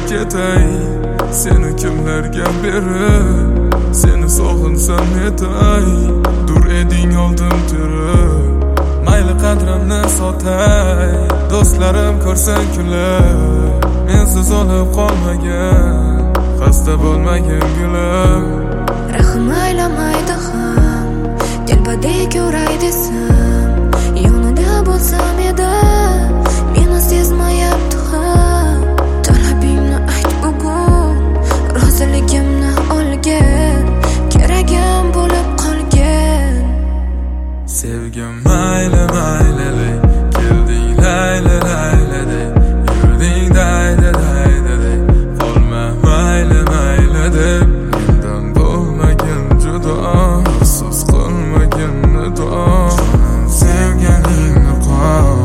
ketay. Seni kimlarga berib, seni sog'insam netay. Dur eding oldim turib, mayli qadrimni sotay. Do'stlarim ko'rsin kulib, mensiz olib qolmagan, xasta bo'lmagin gulim. Rahim aylamaydi ham, telbadek yuray desam, yonida bo'lsam edi, meni sezmayapti ham. Talabingni ayt bugun, roziligimni olgin, keragim bo'lib qolgin. Sevgim mayli mayli, kelding layli layli de, yurding daydi daydi de, qolma mayli mayli deb. Mendan bo'lmagin judo, afsus qilmagin nido. Sevganingni qol.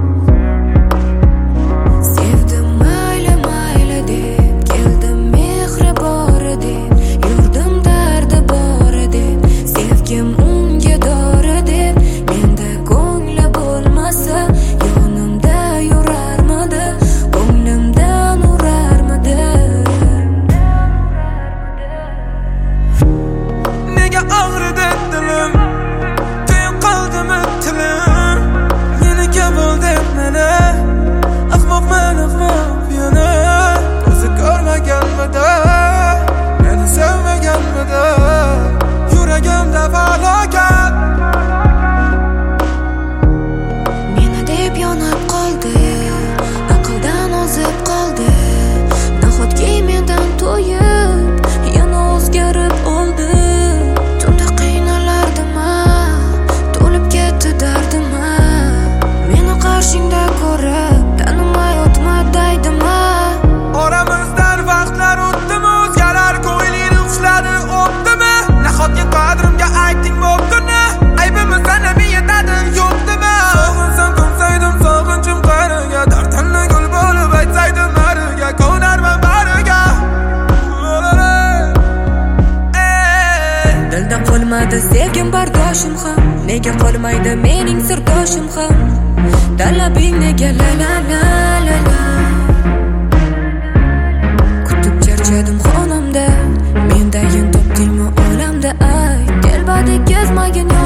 Sevdim mayli mayli deb, keldim mehri bor deb, yurdim dardi bor deb, sevgim unga dori deb. Menda ko'ngli bo'lmasa, yonimda yurarmidi, ko'nglimdan urarmidi. Nega og'ridi dilim, kuyib qoldimi tilim. Meni kabul deb meni, ahmoqman ahmoq yana. O'zi ko'rmaganmidi, meni sevmaganmidi. Yuragimda falokat, Meni deb yonib qoldi, aqldan ozib qoldi. Nahotki mendan to'yib, yana o'zgarib oldi. Tunda qiynalardim, to'lib ketdi dardim. Meni qarshingda ko'rib, tanimay o'tmadaydimi? oramizdan vaqtlar o'tdimi, o'zgalar ko'ngling ushladi o'tdimi? Nahotki qadrimga ayting bo'ptimi, aybimiz ana men yetadi yo'qdimi? Sog'insam qo'msaydim sog'inchim qariga, dardimni gul bo'lib aytsaydim nariga, ko'narman bariga. Dildan qolmadi sevgim bardoshim ham, nega qolmaydi mening sirdoshim ham? Talabing nega la la la la la. Kutib charchadim xonamda, mendayin topdingmi olamda? Ay, telbadek kezmagin